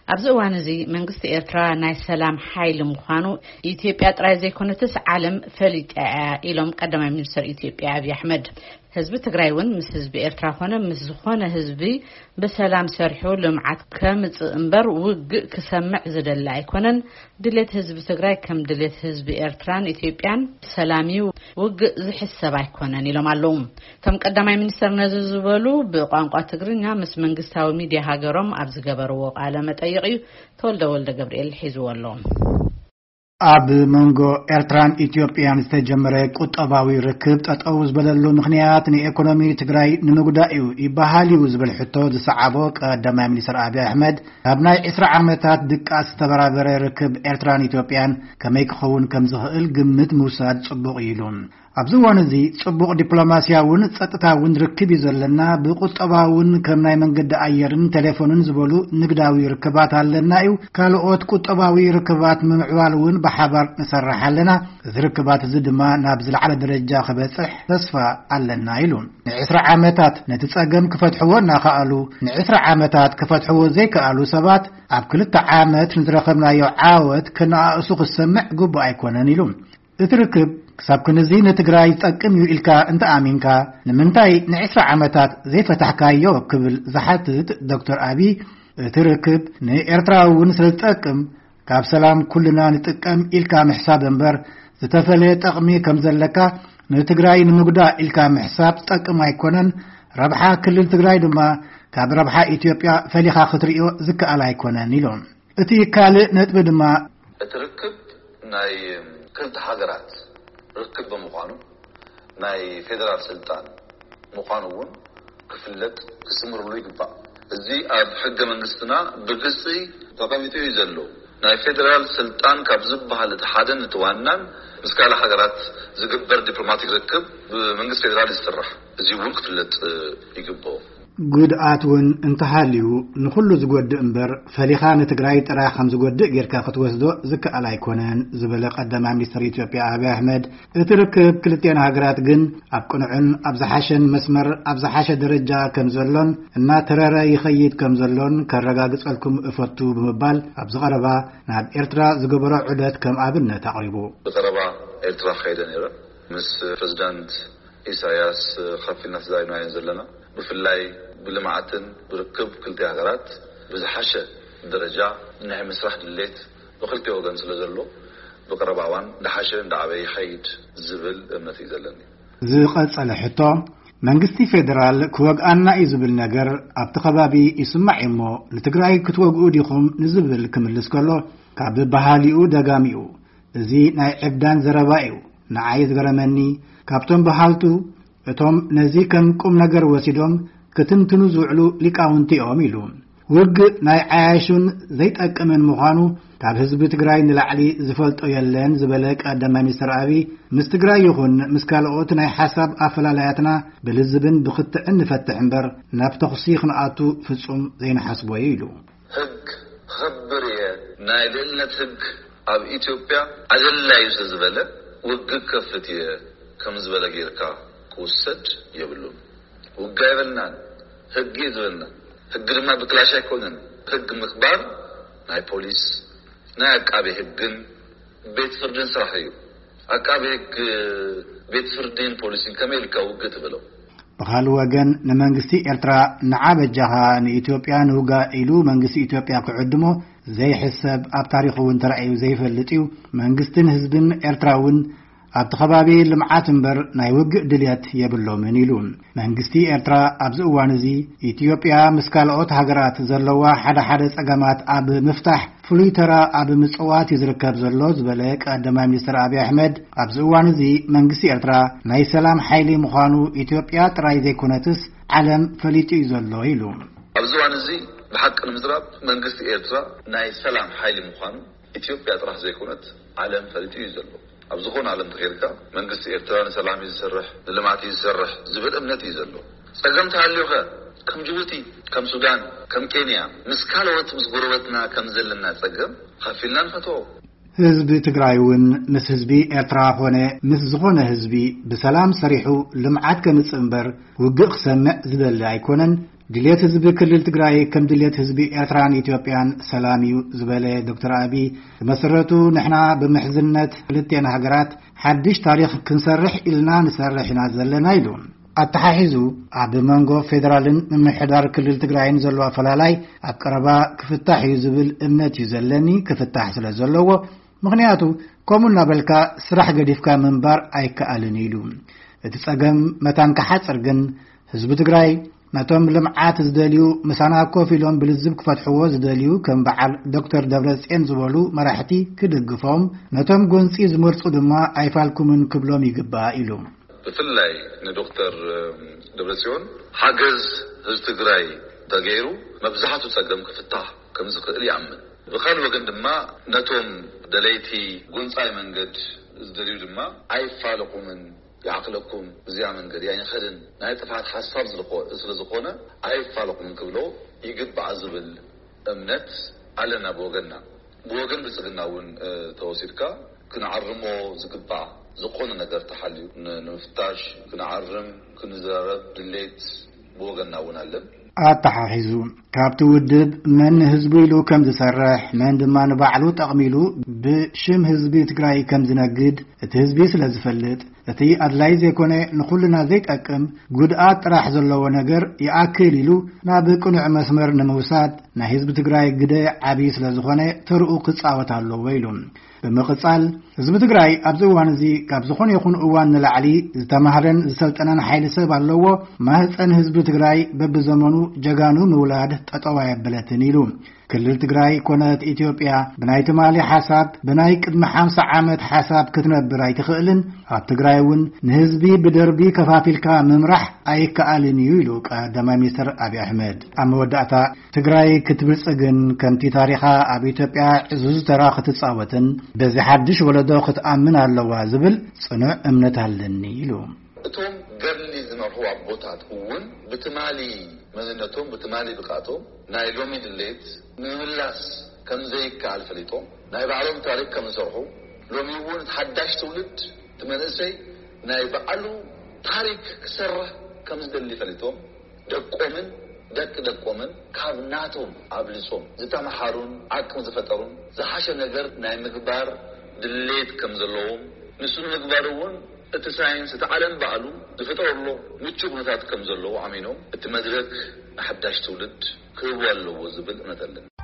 أبزوان زي منقست إيرترا ناي سلام حيل مخانو إثيوبيا ترازي كونتس عالم فليت إلهم قدم منستر إثيوبيا أبي أحمد حزب تግራይውን ምስ ህዝቢ ኤርትራ ሆነ ምስ ዝኾነ ህዝቢ በሰላም ሰርሑ ልምዓት ከምጽ እንበር ውግእ ክሰምዕ ዝደላ ኣይኮነን ድሌት ህዝቢ ትግራይ ከም ድሌት ህዝቢ ኤርትራን ኢትዮጵያን ሰላሚው ውግእ ዝሕሰብ ኣይኮነን ኢሎም ኣለዉ ከም ቀዳማይ ሚኒስተር ነዚ ዝበሉ ብቋንቋ ትግርኛ ምስ መንግስታዊ ሚድያ ሃገሮም ኣብ ዝገበርዎ ቃለ መጠይቅ እዩ ተወልደ ገብርኤል ሒዝዎ ኣሎ ኣብ መንጎ ኤርትራን ኢትዮጵያን ዝተጀመረ ቁጠባዊ ርክብ ጠጠው ዝበለሉ ምኽንያት ንኢኮኖሚ ትግራይ ንምጉዳኡ ይባሃሊው ዝብል ሕቶ ዝሰዓቦ ቀዳማይ ሚኒስትር አብይ አሕመድ ኣብ ናይ 20 ዓመታት ድቃስ ዝተበራበረ ርክብ ኤርትራን ኢትዮጵያን ከመይ ክኸውን ከም ዝኽእል ግምት ምውሳድ ጽቡቕ ኢሉ ኣብዚ ዋን እዚ ጽቡቕ ዲፕሎማሲያውን ጸጥታውን ርክብ ይዘለና ብቁጠባውን ከም ናይ መንገዲ ኣየርን ቴሌፎንን ዝበሉ ንግዳዊ ርክባት ኣለና እዩ ካልኦት ቁጠባዊ ርክባት ምምዕባልን ብሓባር ንሰርሕ ኣለና እዚ ርክባት እዚ ድማ ናብ ዝለዓለ ደረጃ ክበጽሕ ተስፋ ኣለና ኢሉ ን20 ዓመታት ነቲ ጸገም ክፈትሕዎ እናኸኣሉ ን20 ዓመታት ክፈትሕዎ ዘይከኣሉ ሰባት ኣብ 2 ዓመት ንዝረኸብናዮ ዓወት ከነኣእሱ ክሰምዕ ግቡእ ኣይኮነን ኢሉ እቲ ርክብ ክሳብ ክንዚ ንትግራይ ጠቅም እዩ ኢልካ እንተ ኣሚንካ ንምንታይ ን20 ዓመታት ዘይፈታሕካዮ ክብል ዝሓትት ዶክተር አብይ እቲ ርክብ ንኤርትራውን ስለጠቅም ካብ ሰላም ኩልና ንጥቀም ኢልካ ምሕሳብ እንበር ዝተፈለየ ጠቕሚ ከም ዘለካ ንትግራይ ንምጉዳእ ኢልካ ምሕሳብ ጠቅም ኣይኮነን ረብሓ ክልል ትግራይ ድማ ካብ ረብሓ ኢትዮጵያ ፈሊኻ ክትሪኦ ዝከኣል ኣይኮነን ኢሎም እቲ ካልእ ነጥቢ ድማ እቲ ርክብ ናይ ክልተ ሃገራት ርክብ በመቋኑ ናይ ፌደራል ስልጣን መቋኑውን ክፍለጥ ክስምርሉ ይግባእ እዚ ኣብ ሕገ መንግስትና ብግልጽ ተቀሚጡ ይዘሎ ናይ ፌደራል ስልጣን ካብ ዝበሃል ተሓደን ተዋናን ምስካለ ሃገራት ዝግበር ዲፕሎማቲክ ርክብ ብመንግስት ፌደራል ይስራሕ እዚ እውን ክፍለጥ ይግባእ ጉድኣትውን እንተሃልዩ ንኹሉ ዝጎድእ እንበር ፈሊኻ ንትግራይ ጥራይ ከም ዝጎድእ ጌርካ ክትወስዶ ዝከኣል ኣይኮነን ዝበለ ቀዳማይ ሚኒስትር ኢትዮጵያ አብይ አሕመድ እቲ ርክብ ክልቴን ሃገራት ግን ኣብ ቅንዕን ኣብ ዝሓሸን መስመር ኣብ ዝሓሸ ደረጃ ከም ዘሎን እና ተረረ ይኸይድ ከም ዘሎን ከረጋግጸልኩም እፈቱ ብምባል ኣብ ዝቐረባ ናብ ኤርትራ ዝገበሮ ዑደት ከም ኣብነት ኣቕሪቡ ዝቐረባ ኤርትራ ኸይደ ነይረ ምስ ፕሬዝዳንት ኢሳያስ ከፊልና ተዛይናየን ዘለና ብፍላይ ብልማዓትን ብርክብ ክልተ ሃገራት ብዝሓሸ ደረጃ ናይ መስራሕ ድሌት ብክልተ ወገን ስለዘሎ ብቀረባዋን ዳሓሸ እንዳዓበይ ኸይድ ዝብል እምነት ይዘለኒ ዝቐጸለ ሕቶ መንግስቲ ፌደራል ክወግኣና እዩ ዝብል ነገር ኣብቲ ከባቢ ይስማዕ እሞ ንትግራይ ክትወግኡ ዲኹም ንዝብል ክምልስ ከሎ ካብ ባህሊኡ ደጋሚኡ እዚ ናይ ዕብዳን ዘረባ እዩ ንዓይ ዝገረመኒ ካብቶም በሃልቱ እቶም ነዚ ከም ቁም ነገር ወሲዶም ክትንትኑ ዝውዕሉ ሊቃውንቲ እዮም ኢሉ ውግእ ናይ ዓያሹን ዘይጠቅምን ምዃኑ ካብ ህዝቢ ትግራይ ንላዕሊ ዝፈልጦ የለን ዝበለ ቀዳማይ ሚኒስትር አብይ ምስ ትግራይ ይኹን ምስ ካልኦት ናይ ሓሳብ ኣፈላላያትና ብልዝብን ብክትዕን ንፈትሕ እምበር ናብ ተኽሲ ክንኣቱ ፍጹም ዘይነሓስቦ ኢሉ ህግ ክኽበር እየ ናይ ልዕልነት ህግ ኣብ ኢትዮጵያ ኣደላይ ዝበለ ውግእ ከፍት እየ ከም ዝበለ ጌርካ ክውሰድ የብሉ ውግእ ይበልናን ህግ ይዝበልና ህግ ድማ ብክላሽ ኣይኮነን ህግ ምኽባር ናይ ፖሊስ ናይ አቃቤ ህግን ቤት ፍርድን ስራሕ እዩ አቃቤ ህግ ቤት ፍርድን ፖሊስን ከመይ ኢልካ ውግእ ትብለው በኻል ወገን ንመንግስቲ ኤርትራ ንዓበጃኻ ንኢትዮጵያ ንውጋ ኢሉ መንግስቲ ኢትዮጵያ ክዕድሞ ዘይሕሰብ ኣብ ታሪኹ እውን ተራእዩ ዘይፈልጥ እዩ መንግስትን ህዝብን ኤርትራውን ኣብ ተኸባቢ ልምዓት እምበር ናይ ውግእ ድልየት የብሎምን ኢሉ መንግስቲ ኤርትራ ኣብዚ እዋን እዚ ኢትዮጵያ ምስ ካልኦት ሃገራት ዘለዋ ሓደ ጸገማት ኣብ ምፍታሕ ፍሉይ ተራ ኣብ ምጽዋት ይዝርከብ ዘሎ ዝበለ ቀዳማይ ሚኒስትር አብይ አሕመድ ኣብዚ እዋን እዚ መንግስቲ ኤርትራ ናይ ሰላም ሓይሊ ምዃኑ ኢትዮጵያ ጥራይ ዘይኮነትስ ዓለም ፈሊጡ እዩ ዘሎ ኢሉ ኣብዚ እዋን እዚ ብሓቂ ንምዝራብ መንግስቲ ኤርትራ ናይ ሰላም ሓይሊ ምዃኑ ኢትዮጵያ ጥራይ ዘይኮነት ዓለም ፈሊጡ እዩ ዘሎ ኣብ ዝኾነ ዓለም ተኸይርካ መንግስቲ ኤርትራ ንሰላም ይሰርሕ ንልምዓት ይሰርሕ ዝብል እምነት እዩ ዘሎ ጸገም ተሃልዩኸ ከም ጅቡቲ ከም ሱዳን ከም ኬንያ ምስ ካልኦት ምስ ጎረቤትና ከም ዘለና ጸገም ከፊልና ንፈትዎ ህዝቢ ትግራይውን ምስ ህዝቢ ኤርትራ ኾነ ምስ ዝኾነ ህዝቢ ብሰላም ሰሪሑ ልምዓት ከምጽእ እምበር ውግእ ክሰምዕ ዝደሊ ኣይኮነን ድሌት ህዝቢ ክልል ትግራይ ከም ድሌት ህዝቢ ኤርትራን ኢትዮጵያን ሰላምዩ ዝበለ ዶክተር አብይ መሰረቱ ንሕና ብምሕዝነት ክልቴና ሃገራት ሓድሽ ታሪኽ ክንሰርሕ ኢልና ንሰርሕና ዘለና ኢሉ ኣተሓሒዙ ኣብ መንጎ ፌደራልን ምምሕዳር ክልል ትግራይን ዘሎ ኣፈላላይ ኣብ ቀረባ ክፍታሕ እዩ ዝብል እምነት እዩ ዘለኒ ክፍታሕ ስለ ዘለዎ ምክንያቱ ከምኡ እናበልካ ስራሕ ገዲፍካ ምንባር ኣይከኣልን ኢሉ እቲ ጸገም መታን ክሓፅር ግን ህዝቢ ትግራይ ነቶም ልምዓት ዝደልዩ ምሳና ኮፍ ኢሎም ብልዝብ ክፈትሕዎ ዝደልዩ ከም በዓል ዶክተር ደብረጽዮን ዝበሉ መራሕቲ ክድግፎም ነቶም ጎንፂ ዝመርፁ ድማ ኣይፋልኩምን ክብሎም ይግባእ ኢሉ ብፍላይ ንዶክተር ደብረጽዮን ሓገዝ ህዝቢ ትግራይ ተገይሩ መብዛሕቱ ጸገም ክፍታሕ ከም ዝኽእል ይኣምን ብኻልእ ወገን ድማ ነቶም ደለይቲ ጎንፃይ መንገድ ዝደልዩ ድማ ኣይፋልኩምን يعقلكم زي منقد يعني خدن نهاية تفعات حساب زلقونا أيفالكم كبلو يقب عزب الأمنت علينا بوغن بسقنا ون توسيركا كنا عرمو زقبع زقونا نقدر تحليو نفتاش كنا عرم كنا زرارب دليت بوغننا ون علم ኣተሓሒዙ ካብቲ ውድብ መን ህዝቢ ኢሉ ከም ዝሰርሕ መን ድማ ንባዕሉ ጠቕሚሉ ብሽም ህዝቢ ትግራይ ከም ዝነግድ እቲ ህዝቢ ስለ ዝፈልጥ እቲ ኣድላይ ዘይኮነ ንኹልና ዘይጠቅም ጉድኣት ጥራሕ ዘለዎ ነገር ይኣክል ኢሉ ናብ ቅኑዕ መስመር ንምውሳድ ናይ ህዝቢ ትግራይ ግደ ዓብይ ስለ ዝኾነ ተርኡ ክጻወት ኣለዎ ኢሉ ብምቕጻል ህዝቢ ትግራይ ኣብዚ እዋን እዚ ካብ ዝኾነ ይኹን እዋን ንላዕሊ ዝተማሃረን ዝሰልጠነን ሓይሊ ሰብ ኣለዎ ማህፀን ህዝቢ ትግራይ በብዘመኑ ጀጋኑ ምውላድ ጠጠዋ የበለትን ኢሉ ክልል ትግራይ ኮነት ኢትዮጵያ ብናይ ትማሊ ሓሳብ ብናይ ቅድሚ 50 ዓመት ሓሳብ ክትነብር ኣይትኽእልን ኣብ ትግራይ እውን ንህዝቢ ብደርቢ ከፋፊልካ ምምራሕ ኣይከኣልን እዩ ኢሉ ቀዳማይ ሚኒስትር አብይ አሕመድ ኣብ መወዳእታ ትግራይ ክትብልጽግን ከምቲ ታሪኻ ኣብ ኢትዮጵያ ዕዙዝ ተራ ክትጻወትን በዚ ሓድሽ ወለዶ ክትኣምን ኣለዋ ዝብል ጽኑዕ እምነት ኣለኒ ኢሉ እቶም ገድሊ ዝመርሑ ኣቦታት እውን ብትማሊ መንነቶም ብትማሊ ብቃቶም ናይ ሎሚ ድሌት ንምምላስ ከም ዘይከኣል ፈሊጦም ናይ ባዕሎም ታሪክ ከም ዝሰርሑ ሎሚ እውን ሓዳሽ ትውልድ ትመንእሰይ ናይ ባዕሉ ታሪክ ክሰርሕ ከም ዝደሊ ፈሊጦም ደቆምን ደቆምን ካብ ናቶም ኣብልጾም ዝተማሃሩን ዓቅም ዝፈጠሩን ዝሓሸ ነገር ናይ ምግባር ድሌት ከም ዘለዎም ንሱ ምግባር እውን እቲ ሳይንስ እቲ ዓለም ባዕሉ ዝፈጠረሉ ምቹእ ኩነታት ከም ዘለዎ ኣሚኖም እቲ መድረክ ሓዳሽ ትውልድ ክህቡ ኣለዎ ዝብል እምነት ኣለኒ